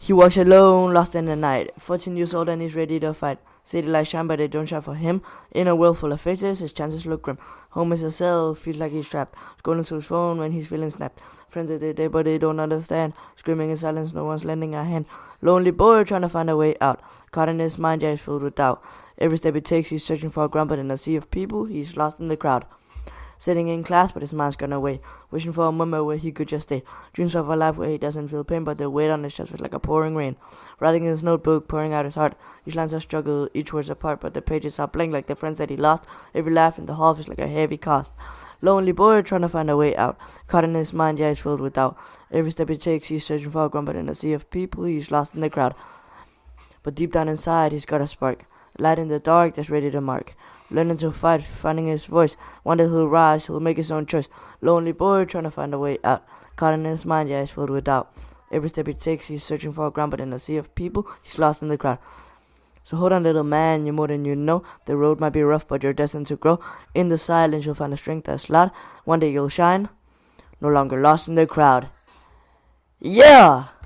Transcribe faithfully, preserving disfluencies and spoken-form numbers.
He walks alone, lost in the night. Fourteen years old and he's ready to fight. City lights shine, but they don't shine for him. In a world full of faces, his chances look grim. Home is a cell, feels like he's trapped. Scrolling through his phone when he's feeling snapped. Friends at the day, but they don't understand. Screaming in silence, no one's lending a hand. Lonely boy trying to find a way out. Caught in his mind, yeah, he's filled with doubt. Every step he takes, he's searching for a ground, but in a sea of people, he's lost in the crowd. Sitting in class, but his mind's gone away. Wishing for a moment where he could just stay. Dreams of a life where he doesn't feel pain, but the weight on his chest was like a pouring rain. Writing in his notebook, pouring out his heart. Each line's a struggle, each word's apart, but the pages are blank like the friends that he lost. Every laugh in the hall feels like a heavy cost. Lonely boy trying to find a way out. Caught in his mind, yeah, he's filled with doubt. Every step he takes, he's searching for a ground, but in a sea of people, he's lost in the crowd. But deep down inside, he's got a spark. Light in the dark that's ready to mark. Learning to fight, finding his voice. One day he'll rise, he'll make his own choice. Lonely boy trying to find a way out. Caught in his mind, yeah, he's filled with doubt. Every step he takes, he's searching for a ground, but in a sea of people, he's lost in the crowd. So hold on, little man, you're more than you know. The road might be rough, but you're destined to grow. In the silence, you'll find a strength that's loud. One day you'll shine, no longer lost in the crowd. Yeah!